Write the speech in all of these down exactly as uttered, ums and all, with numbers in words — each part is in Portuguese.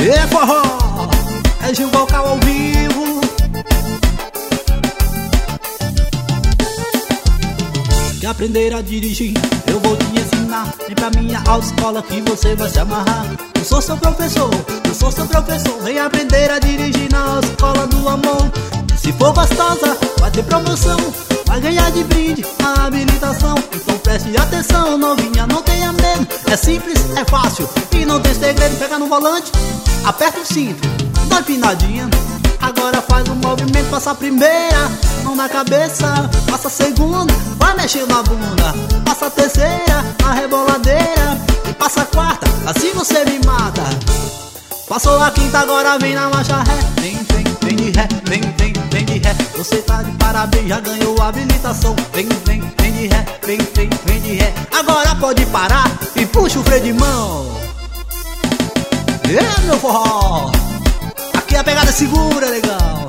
É forró, é Gil Vocal ao vivo. Quer aprender a dirigir? Eu vou te ensinar. Vem pra minha autoescola que você vai se amarrar. Eu sou seu professor, eu sou seu professor. Vem aprender a dirigir na escola do amor. Se for gostosa, vai ter promoção. Vai ganhar de brinde a habilitação. Então preste atenção, novinha, não tenha medo. É simples, é fácil e não tem segredo. Pega no volante, aperta o cinto, dá uma empinadinha. Agora faz um movimento, passa a primeira, mão na cabeça, passa a segunda, vai mexer na bunda. Passa a terceira, a reboladeira, e passa a quarta, assim você me mata. Passou a quinta, agora vem na marcha ré. Vem, vem, vem de ré, vem, vem, vem de ré. Você tá de parabéns, já ganhou a habilitação. Vem, vem, vem de ré, vem, vem, vem de ré. Agora pode parar e puxa o freio de mão. É, meu forró, aqui a pegada segura, legal.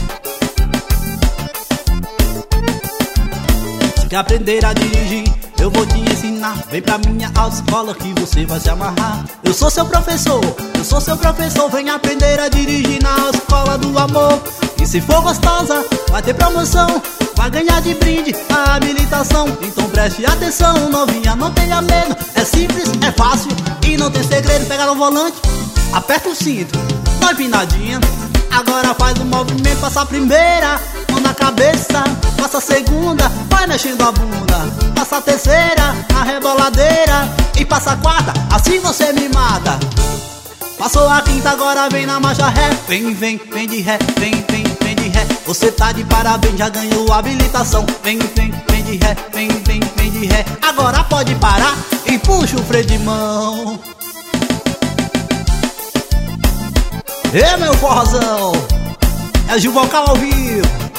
Se quer aprender a dirigir, eu vou te ensinar. Vem pra minha autoescola que você vai se amarrar. Eu sou seu professor, eu sou seu professor. Vem aprender a dirigir na escola do amor. E se for gostosa, vai ter promoção. Vai ganhar de brinde a habilitação. Então preste atenção, novinha, não tenha medo. É simples, é fácil e não tem segredo. Pega no volante, aperta o cinto, dá uma empinadinha. Agora faz o movimento, passa a primeira, mão na cabeça, passa a segunda, vai mexendo a bunda. Passa a terceira, a reboladeira, e passa a quarta, assim você me mata. Passou a quinta, agora vem na marcha ré. Vem, vem, vem de ré, vem, vem, vem de ré. Você tá de parabéns, já ganhou a habilitação. Vem, vem, vem de ré, vem, vem, vem de ré. Agora pode parar e puxa o freio de mão. É, meu forrozão, é Gil Vocal ao vivo.